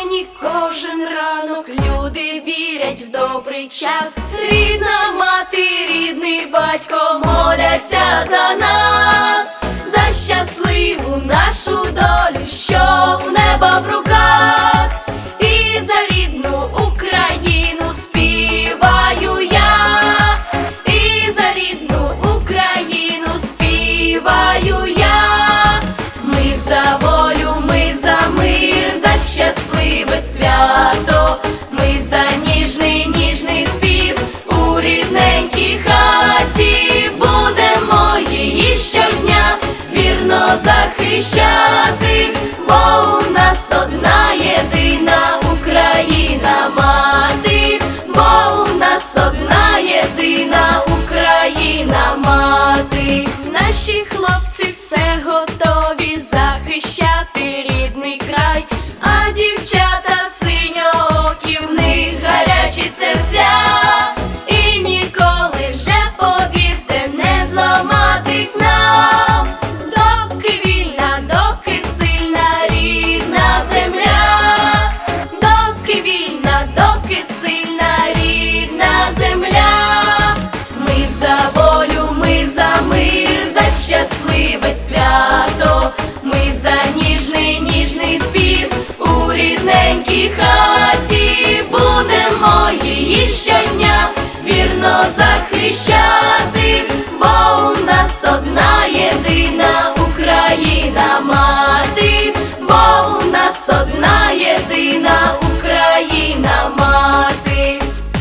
день і кожен ранок люди вірять в добрий час. Рідна мати, рідний батько моляться за нас, за щасливу нашу долю, що в неба в руках, і за рідну Україну співаю я, і за рідну Україну співаю я. Ми за волю, ми за мир, за щасливе свято, ми за ніжний, ніжний спів у рідненькій хаті. Будемо її щодня вірно захищати, бо у нас одна єдина Україна мати, бо у нас одна єдина Україна мати. Наші хлопці все готові захищати рідний край, а дівчата синьоокі, в них гарячі серця. І ніколи вже, повірте, не зламатись нам, доки вільна, доки сильна рідна земля, доки вільна, доки сильна рідна земля. Ми за волю, ми за мир, за щасливе свято, ми за ніжний, ніжний спів у рідненькій хаті. Будемо її щодня вірно захищати, бо у нас одна єдина Україна мати, бо у нас одна єдина Україна мати.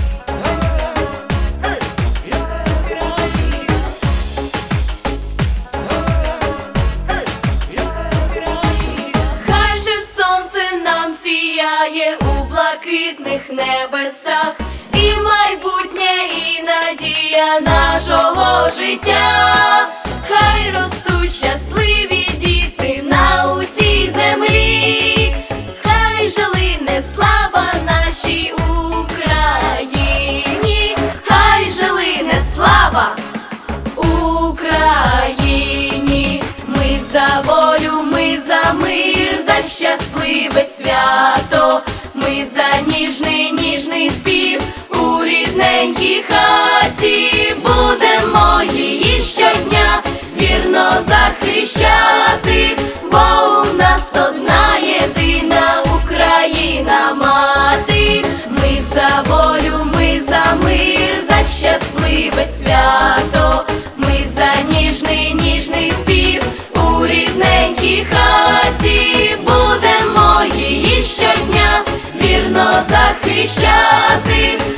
Хай же сонце нам сіяє у блакитних небесах, і майбутнє, і надія нашого життя. Хай ростуть щасливі діти на усій землі, хай же лине слава нашій Україні, хай же лине слава Україні. Ми за волю, ми за мир, за щасливе свято, ми за ніжний, ніжний спів у рідненькій хаті. Будемо її щодня вірно захищати, бо у нас одна єдина Україна мати. Ми за волю, ми за мир, за щасливе свято, ми за ніжний, ніжний спів у рідненькій хаті. Будемо її щодня вірно захищати,